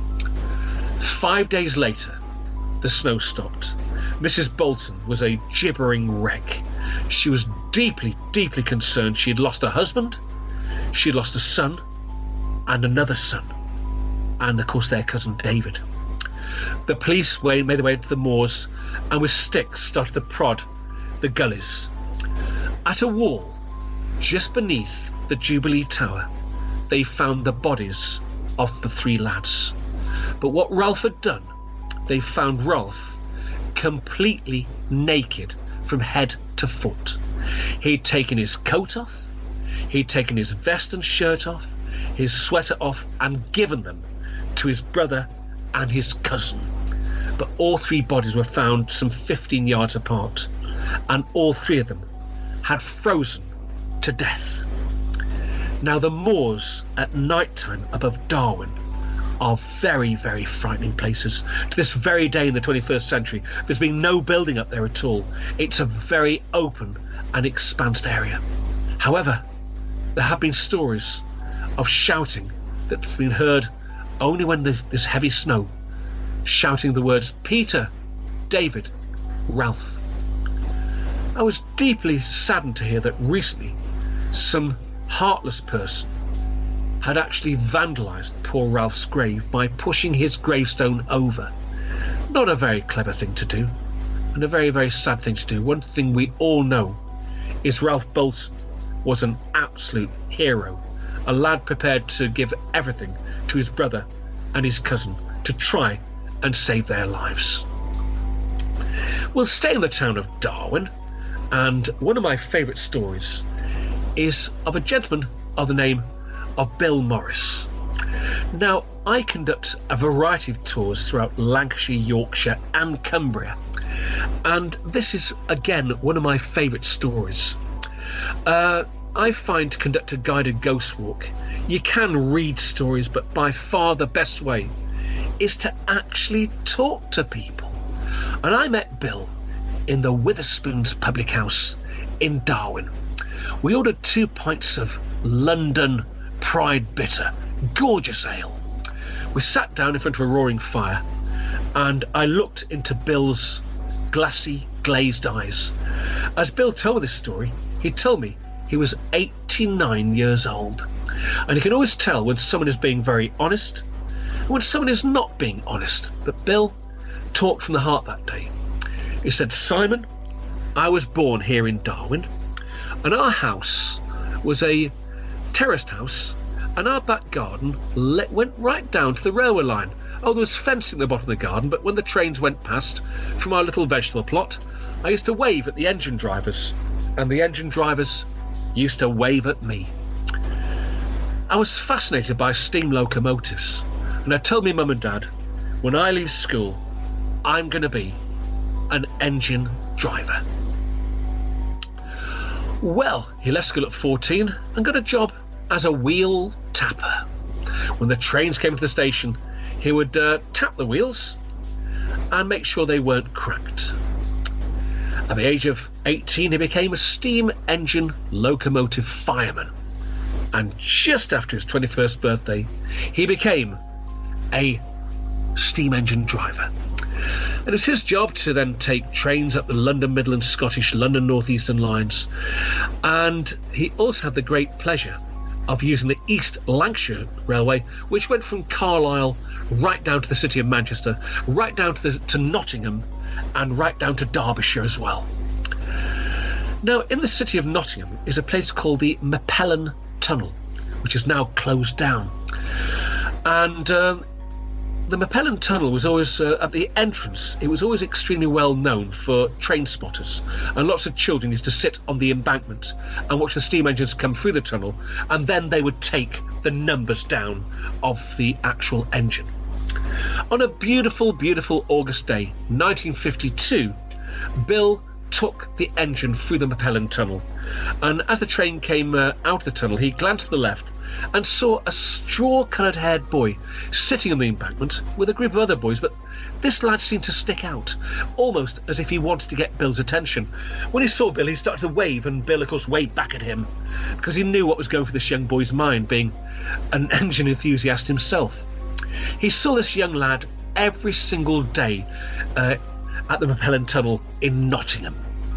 Five days later, the snow stopped. Missus Bolton was a gibbering wreck. She was deeply, deeply concerned. She had lost her husband, she had lost a son, and another son, and of course their cousin David. The police made their way into the moors and with sticks started to prod the gullies. At a wall just beneath the Jubilee Tower, they found the bodies of the three lads. But what Ralph had done, they found Ralph completely naked from head to foot. He'd taken his coat off, he'd taken his vest and shirt off, his sweater off, and given them to his brother and his cousin. But all three bodies were found some fifteen yards apart, and all three of them had frozen to death. Now, the moors at night time above Darwin are very, very frightening places. To this very day in the twenty-first century, there's been no building up there at all. It's a very open and expansive area. However, there have been stories of shouting that's been heard only when the, this heavy snow, shouting the words, "Peter, David, Ralph." I was deeply saddened to hear that recently some heartless person had actually vandalised poor Ralph's grave by pushing his gravestone over. Not a very clever thing to do, and a very, very sad thing to do. One thing we all know is Ralph Bolton was an absolute hero, a lad prepared to give everything to his brother and his cousin to try and save their lives. We'll stay in the town of Darwin, and one of my favourite stories is of a gentleman of the name of Bill Morris. Now, I conduct a variety of tours throughout Lancashire, Yorkshire and Cumbria, and this is again one of my favourite stories. Uh, I find to conduct a guided ghost walk, you can read stories, but by far the best way is to actually talk to people. And I met Bill in the Witherspoons Public House in Darwin. We ordered two pints of London Pride Bitter, gorgeous ale. We sat down in front of a roaring fire, and I looked into Bill's glassy, glazed eyes. As Bill told this story, he told me he was eighty-nine years old, and you can always tell when someone is being very honest and when someone is not being honest. But Bill talked from the heart that day. He said, "Simon, I was born here in Darwin, and our house was a terraced house, and our back garden le- went right down to the railway line. Oh, there was fencing at the bottom of the garden, but when the trains went past from our little vegetable plot, I used to wave at the engine drivers, and the engine drivers used to wave at me. I was fascinated by steam locomotives, and I told me mum and dad, when I leave school, I'm going to be an engine driver." Well, he left school at fourteen and got a job as a wheel tapper. When the trains came to the station, he would uh, tap the wheels and make sure they weren't cracked. At the age of eighteen, he became a steam engine locomotive fireman. And just after his twenty-first birthday, he became a steam engine driver. And it's his job to then take trains up the London Midland Scottish, London North Eastern lines. And he also had the great pleasure of using the East Lancashire Railway, which went from Carlisle right down to the city of Manchester, right down to, the, to Nottingham, and right down to Derbyshire as well. Now, in the city of Nottingham is a place called the Mapellan Tunnel, which is now closed down. And um, the Mapellan Tunnel was always, uh, at the entrance, it was always extremely well known for train spotters. And lots of children used to sit on the embankment and watch the steam engines come through the tunnel, and then they would take the numbers down of the actual engine. On a beautiful, beautiful August day, nineteen fifty-two, Bill took the engine through the Mapellan Tunnel, and as the train came uh, out of the tunnel, he glanced to the left and saw a straw-coloured haired boy sitting on the embankment with a group of other boys, but this lad seemed to stick out, almost as if he wanted to get Bill's attention. When he saw Bill, he started to wave, and Bill, of course, waved back at him, because he knew what was going through this young boy's mind, being an engine enthusiast himself. He saw this young lad every single day uh, at the Mapellan Tunnel in Nottingham.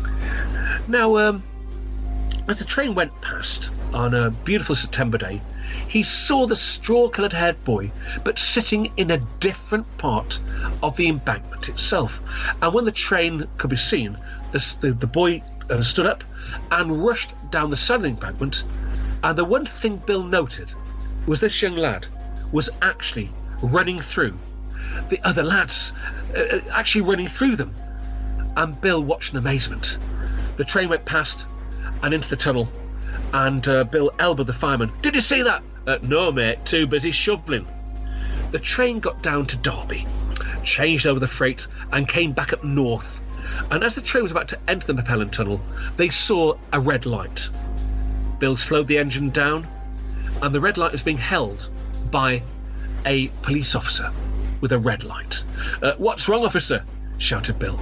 Now, um, as the train went past on a beautiful September day, he saw the straw-coloured haired boy, but sitting in a different part of the embankment itself. And when the train could be seen, the, the, the boy uh, stood up and rushed down the side of the embankment. And the one thing Bill noted was this young lad was actually running through the other lads, uh, actually running through them. And Bill watched in amazement. The train went past and into the tunnel, and uh, Bill elbowed the fireman. "Did you see that?" Uh, "No, mate, too busy shoveling." The train got down to Derby, changed over the freight, and came back up north. And as the train was about to enter the Mapellan Tunnel, they saw a red light. Bill slowed the engine down, and the red light was being held by a police officer with a red light. Uh, "What's wrong, officer?" shouted Bill.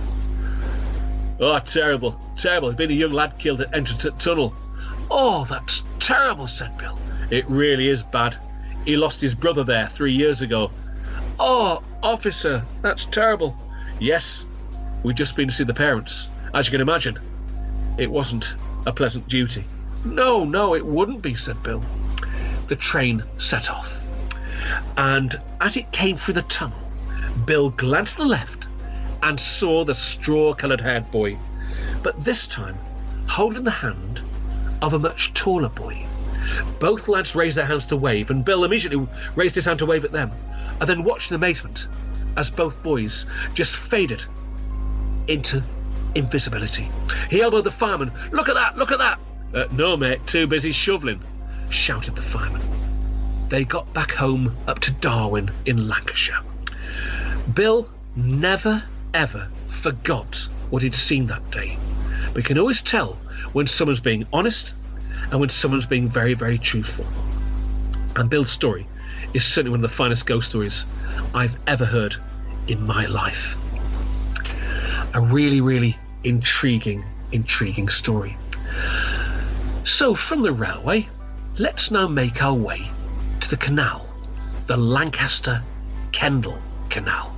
"Oh, terrible, terrible. There's been a young lad killed at entrance to the tunnel." "Oh, that's terrible," said Bill. "It really is bad. He lost his brother there three years ago." "Oh, officer, that's terrible." "Yes, we've just been to see the parents. As you can imagine, it wasn't a pleasant duty." "No, no, it wouldn't be," said Bill. The train set off, and as it came through the tunnel, Bill glanced to the left and saw the straw-coloured haired boy, but this time holding the hand of a much taller boy. Both lads raised their hands to wave, and Bill immediately raised his hand to wave at them, and then watched in amazement as both boys just faded into invisibility. He elbowed the fireman. "Look at that, look at that!" Uh, "No, mate, too busy shoveling," shouted the fireman. They got back home up to Darwin in Lancashire. Bill never, ever forgot what he'd seen that day. But you can always tell when someone's being honest and when someone's being very, very truthful. And Bill's story is certainly one of the finest ghost stories I've ever heard in my life. A really, really intriguing, intriguing story. So from the railway, let's now make our way to the canal, the Lancaster-Kendal Canal.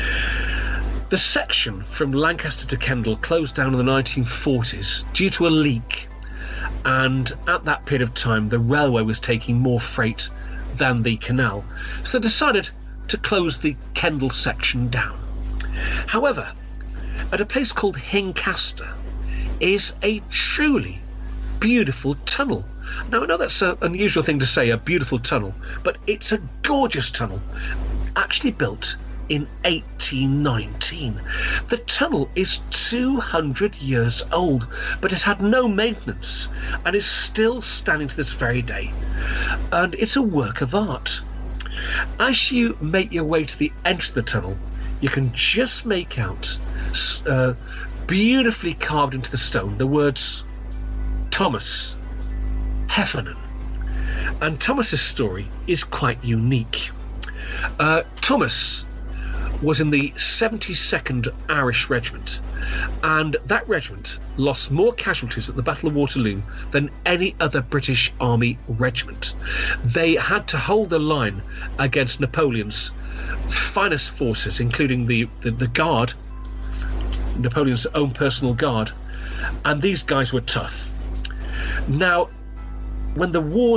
The section from Lancaster to Kendal closed down in the nineteen forties due to a leak, and at that period of time the railway was taking more freight than the canal, so they decided to close the Kendal section down. However, at a place called Hincaster is a truly beautiful tunnel. Now, I know that's an unusual thing to say, a beautiful tunnel, but it's a gorgeous tunnel, actually built in eighteen nineteen. The tunnel is two hundred years old, but has had no maintenance and is still standing to this very day. And it's a work of art. As you make your way to the entrance of the tunnel, you can just make out, uh, beautifully carved into the stone, the words Thomas Heffernan. And Thomas's story is quite unique. Uh, Thomas was in the seventy-second Irish Regiment, and that regiment lost more casualties at the Battle of Waterloo than any other British Army regiment. They had to hold the line against Napoleon's finest forces, including the, the, the Guard, Napoleon's own personal guard, and these guys were tough. Now, when the wars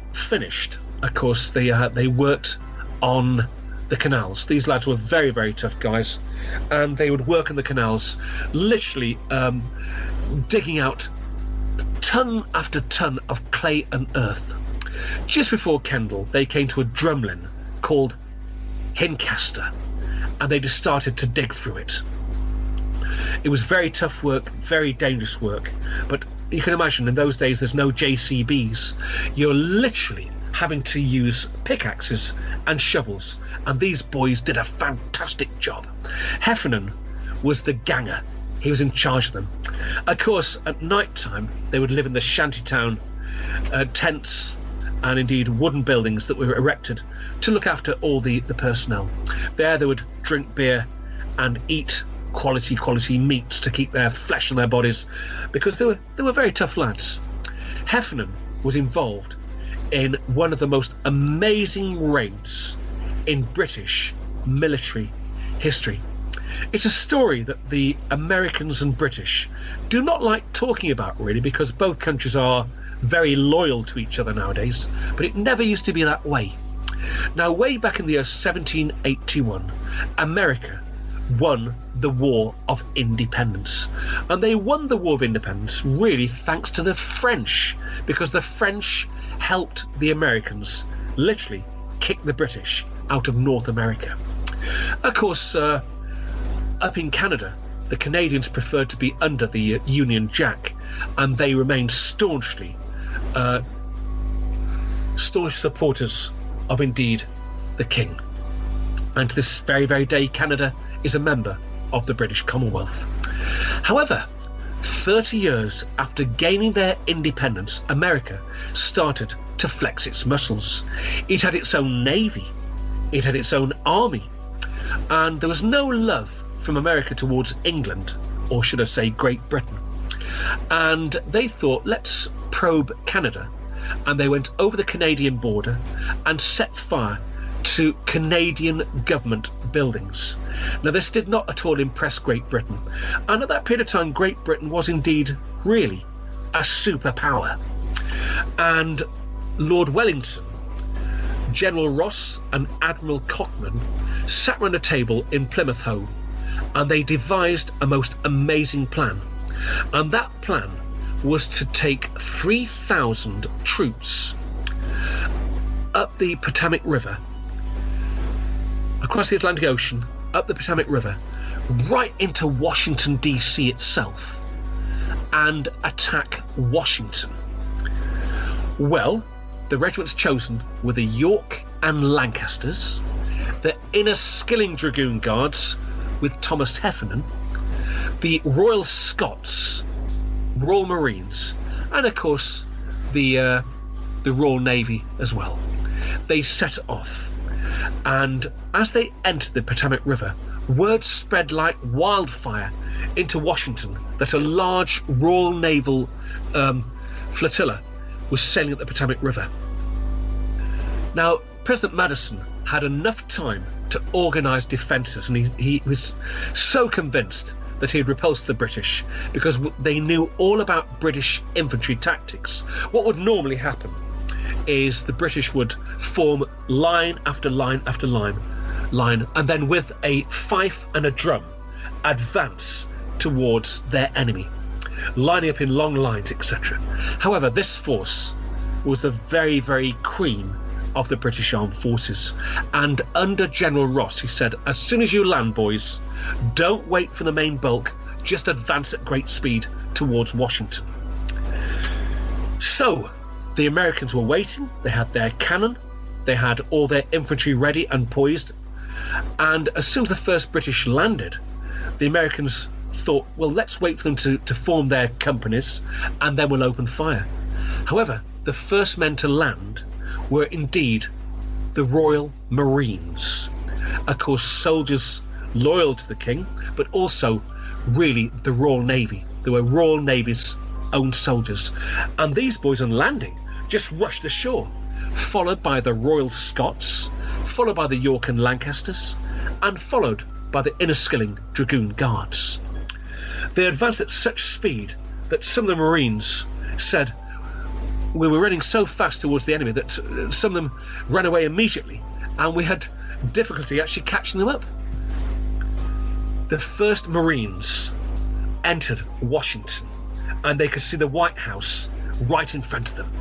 finished, of course, they uh, they worked on the canals. These lads were very, very tough guys, and they would work in the canals, literally um, digging out ton after ton of clay and earth. Just before Kendal, they came to a drumlin called Hincaster, and they just started to dig through it. It was very tough work, very dangerous work, but you can imagine in those days there's no J C Bs. You're literally having to use pickaxes and shovels, and these boys did a fantastic job. Heffernan was the ganger. He was in charge of them. Of course, at night time, they would live in the shantytown uh, tents and indeed wooden buildings that were erected to look after all the, the personnel. There they would drink beer and eat quality, quality meats to keep their flesh in their bodies, because they were, they were very tough lads. Heffernan was involved in one of the most amazing raids in British military history. It's a story that the Americans and British do not like talking about, really, because both countries are very loyal to each other nowadays, but it never used to be that way. Now, way back in the year seventeen eighty-one, America won the War of Independence, and they won the War of Independence really thanks to the French, because the French helped the Americans literally kick the British out of North America. Of course, uh, up in Canada, the Canadians preferred to be under the uh, Union Jack, and they remained staunchly uh, staunch supporters of indeed the King. And to this very, very day, Canada is a member of the British Commonwealth. However, thirty years after gaining their independence, America started to flex its muscles. It had its own navy, it had its own army, and there was no love from America towards England, or should I say Great Britain. And they thought, let's probe Canada, and they went over the Canadian border and set fire to Canadian government buildings. Now, this did not at all impress Great Britain, and at that period of time Great Britain was indeed really a superpower. And Lord Wellington, General Ross and Admiral Cockman sat round a table in Plymouth Hoe, and they devised a most amazing plan. And that plan was to take three thousand troops up the Potomac River, across the Atlantic Ocean, up the Potomac River, right into Washington D C itself, and attack Washington. Well, the regiments chosen were the York and Lancasters, the Inniskilling Dragoon Guards with Thomas Heffernan, the Royal Scots, Royal Marines, and of course the uh, the Royal Navy as well. They set off, and as they entered the Potomac River, word spread like wildfire into Washington that a large Royal Naval um, flotilla was sailing up the Potomac River. Now, President Madison had enough time to organise defences, and he, he was so convinced that he had repulsed the British because they knew all about British infantry tactics. What would normally happen is the British would form line after line after line, line, and then with a fife and a drum advance towards their enemy, lining up in long lines, et cetera. However, this force was the very, very cream of the British Armed Forces, and under General Ross, he said, as soon as you land, boys, don't wait for the main bulk, just advance at great speed towards Washington. So the Americans were waiting. They had their cannon, they had all their infantry ready and poised, and as soon as the first British landed, the Americans thought, well, let's wait for them to, to form their companies and then we'll open fire. However, the first men to land were indeed the Royal Marines. Of course, soldiers loyal to the King, but also really the Royal Navy. They were Royal Navy's own soldiers. And these boys on landing just rushed ashore, followed by the Royal Scots, followed by the York and Lancasters, and followed by the Inniskilling Dragoon Guards. They advanced at such speed that some of the Marines said, we were running so fast towards the enemy that some of them ran away immediately, and we had difficulty actually catching them up. The first Marines entered Washington, and they could see the White House right in front of them.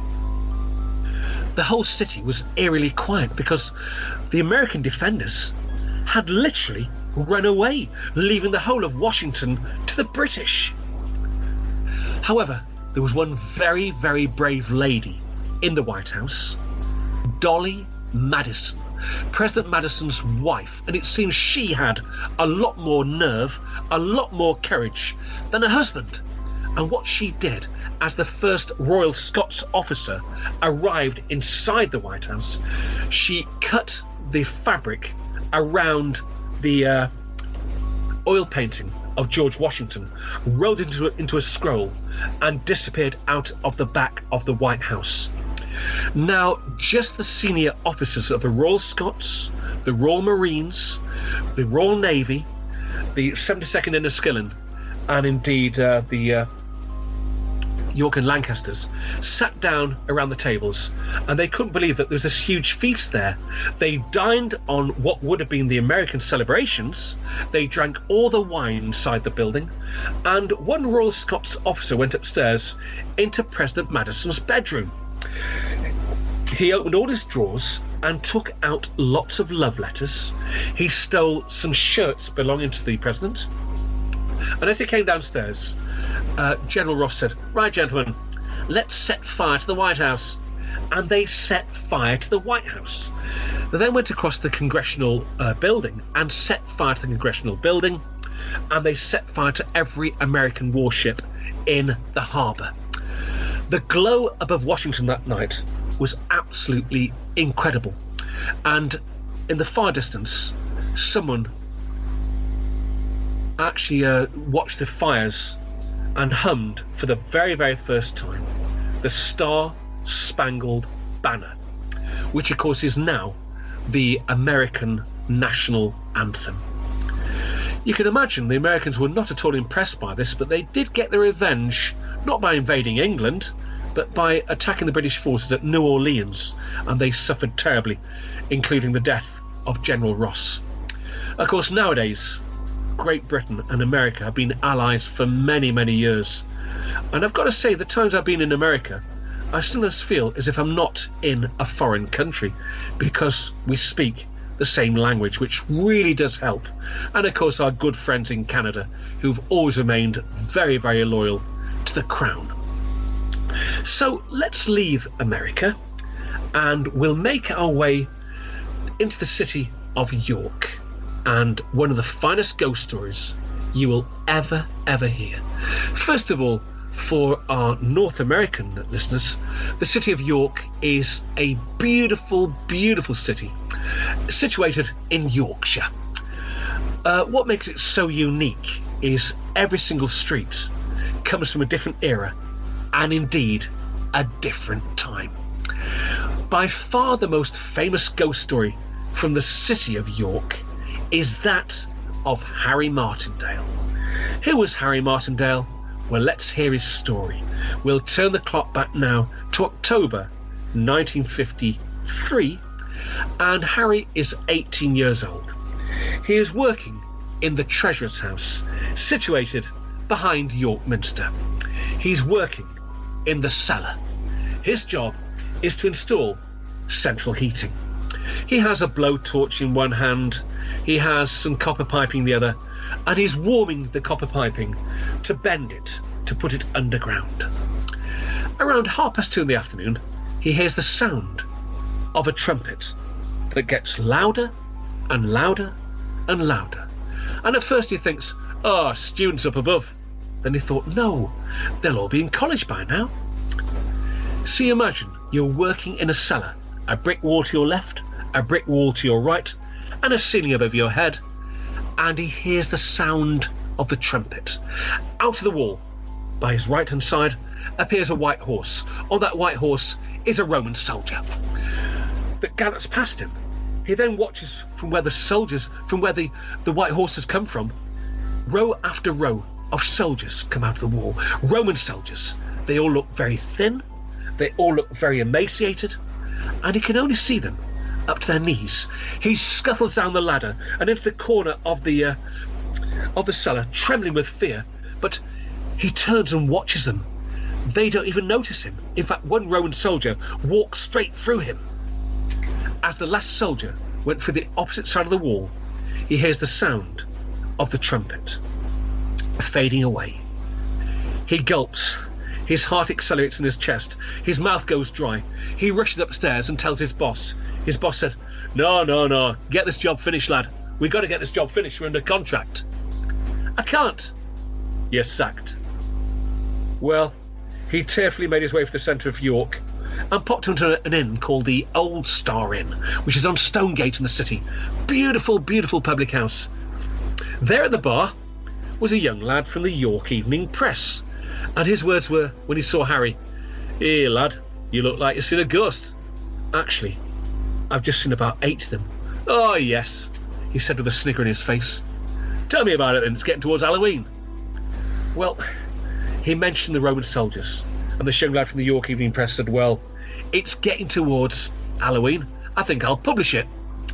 The whole city was eerily quiet because the American defenders had literally run away, leaving the whole of Washington to the British. However, there was one very, very brave lady in the White House, Dolly Madison, President Madison's wife, and it seems she had a lot more nerve, a lot more courage than her husband. And what she did, as the first Royal Scots officer arrived inside the White House, she cut the fabric around the uh, oil painting of George Washington, rolled into a, into a scroll, and disappeared out of the back of the White House. Now, just the senior officers of the Royal Scots, the Royal Marines, the Royal Navy, the seventy-second Inniskillen, and indeed uh, the uh, York and Lancasters sat down around the tables, and they couldn't believe that there was this huge feast there. They dined on what would have been the American celebrations. They drank all the wine inside the building, and one Royal Scots officer went upstairs into President Madison's bedroom. He opened all his drawers and took out lots of love letters. He stole some shirts belonging to the president. And as he came downstairs, uh, General Ross said, "Right, gentlemen, let's set fire to the White House." And they set fire to the White House. They then went across the Congressional uh, building and set fire to the Congressional building, and they set fire to every American warship in the harbour. The glow above Washington that night was absolutely incredible. And in the far distance, someone actually uh, watched the fires and hummed for the very, very first time the Star Spangled Banner, which of course is now the American national anthem. You can imagine the Americans were not at all impressed by this, but they did get their revenge, not by invading England, but by attacking the British forces at New Orleans, and they suffered terribly, including the death of General Ross. Of course, nowadays, Great Britain and America have been allies for many, many years. And I've got to say, the times I've been in America, I sometimes feel as if I'm not in a foreign country, because we speak the same language, which really does help. And of course, our good friends in Canada, who've always remained very, very loyal to the Crown. So let's leave America, and we'll make our way into the city of York, and one of the finest ghost stories you will ever, ever hear. First of all, for our North American listeners, the city of York is a beautiful, beautiful city situated in Yorkshire. Uh, what makes it so unique is every single street comes from a different era and indeed a different time. By far the most famous ghost story from the city of York is that of Harry Martindale. Who was Harry Martindale? Well, let's hear his story. We'll turn the clock back now to October nineteen fifty-three, and Harry is eighteen years old. He is working in the Treasurer's house, situated behind York Minster. He's working in the cellar. His job is to install central heating. He has a blowtorch in one hand, he has some copper piping in the other, and he's warming the copper piping to bend it, to put it underground. Around half past two in the afternoon, he hears the sound of a trumpet that gets louder and louder and louder. And at first he thinks, oh, students up above. Then he thought, no, they'll all be in college by now. So you imagine you're working in a cellar, a brick wall to your left, a brick wall to your right, and a ceiling above your head, and he hears the sound of the trumpet. Out of the wall, by his right-hand side, appears a white horse. On that white horse is a Roman soldier that gallops past him. He then watches from where the soldiers, from where the, the white horse has come from. Row after row of soldiers come out of the wall. Roman soldiers. They all look very thin, They all look very emaciated, and he can only see them up to their knees. He scuttles down the ladder and into the corner of the uh, of the cellar, trembling with fear. But he turns and watches them. They don't even notice him. In fact, one Roman soldier walks straight through him. As the last soldier went through the opposite side of the wall, he hears the sound of the trumpet fading away. He gulps. His heart accelerates in his chest. His mouth goes dry. He rushes upstairs and tells his boss. His boss said, "No, no, no. Get this job finished, lad. We've got to get this job finished. We're under contract." "I can't." "You're sacked." Well, he tearfully made his way to the centre of York and popped into an inn called the Old Star Inn, which is on Stonegate in the city. Beautiful, beautiful public house. There at the bar was a young lad from the York Evening Press, and his words were, when he saw Harry, "Here, lad, you look like you've seen a ghost." "Actually, I've just seen about eight of them." "Oh, yes," he said with a snigger in his face. "Tell me about it then, it's getting towards Halloween." Well, he mentioned the Roman soldiers, and the young lad from the York Evening Press said, "Well, it's getting towards Halloween. I think I'll publish it."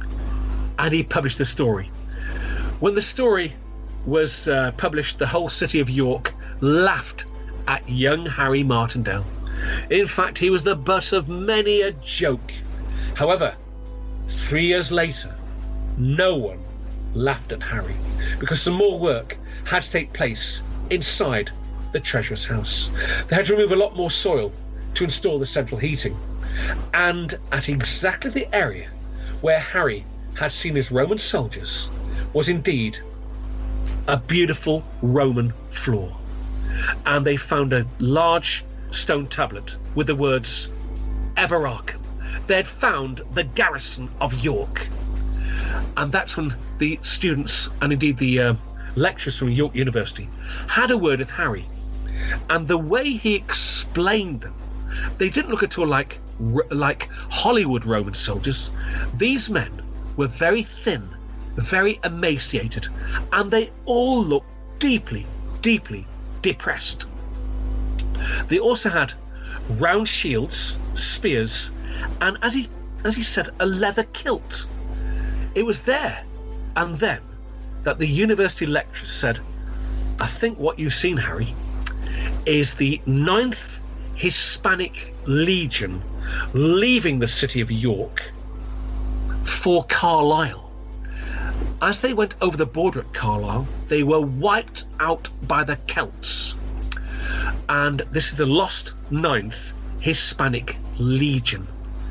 And he published the story. When the story was uh, published, the whole city of York laughed at young Harry Martindale. In fact, he was the butt of many a joke. However, three years later, no one laughed at Harry, because some more work had to take place inside the treasurer's house. They had to remove a lot more soil to install the central heating, and at exactly the area where Harry had seen his Roman soldiers was indeed a beautiful Roman floor, and they found a large stone tablet with the words Eboracum. They had found the garrison of York, and that's when the students and indeed the uh, lecturers from York University had a word with Harry. And the way he explained them, they didn't look at all like like Hollywood Roman soldiers. These men were very thin, very emaciated, and they all looked deeply, deeply depressed. They also had round shields, spears, and as he as he said, a leather kilt. It was there and then that the university lecturer said, "I think what you've seen, Harry, is the ninth Hispanic Legion leaving the city of York for Carlisle. As they went over the border at Carlisle, they were wiped out by the Celts. And this is the lost ninth Hispanic Legion."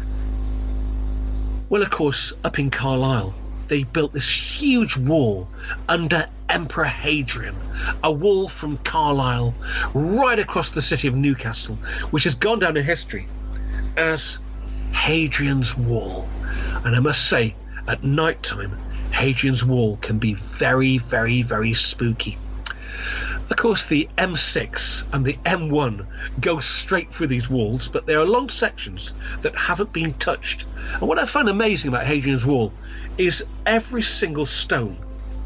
Well, of course, up in Carlisle, they built this huge wall under Emperor Hadrian, a wall from Carlisle right across the city of Newcastle, which has gone down in history as Hadrian's Wall. And I must say, at night time, Hadrian's Wall can be very, very, very spooky. Of course, the M six and the M one go straight through these walls, but there are long sections that haven't been touched. And what I find amazing about Hadrian's Wall is every single stone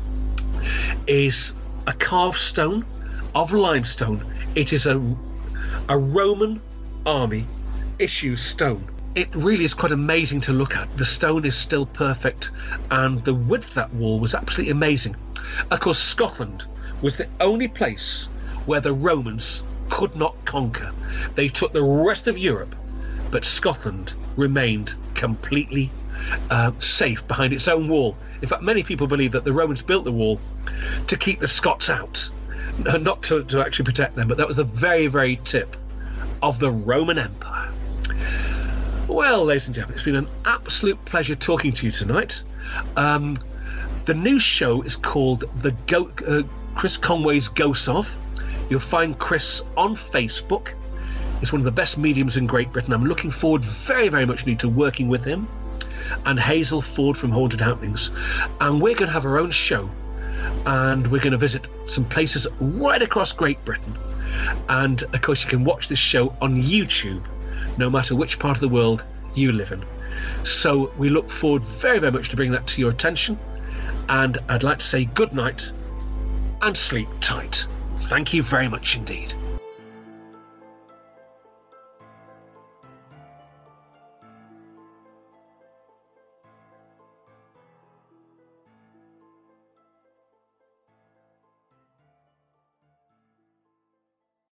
is a carved stone of limestone. It is a, a Roman army issue stone. It really is quite amazing to look at. The stone is still perfect, and the width of that wall was absolutely amazing. Of course, Scotland was the only place where the Romans could not conquer. They took the rest of Europe, but Scotland remained completely uh, safe behind its own wall. In fact, many people believe that the Romans built the wall to keep the Scots out, not to, to actually protect them, but that was the very, very tip of the Roman Empire. Well, ladies and gentlemen, it's been an absolute pleasure talking to you tonight. Um, the new show is called the Go- uh, Chris Conway's Ghosts Of. You'll find Chris on Facebook. He's one of the best mediums in Great Britain. I'm looking forward very, very much indeed to working with him and Hazel Ford from Haunted Happenings. And we're going to have our own show, and we're going to visit some places right across Great Britain. And of course, you can watch this show on YouTube, no matter which part of the world you live in. So we look forward very, very much to bringing that to your attention. And I'd like to say good night and sleep tight. Thank you very much indeed.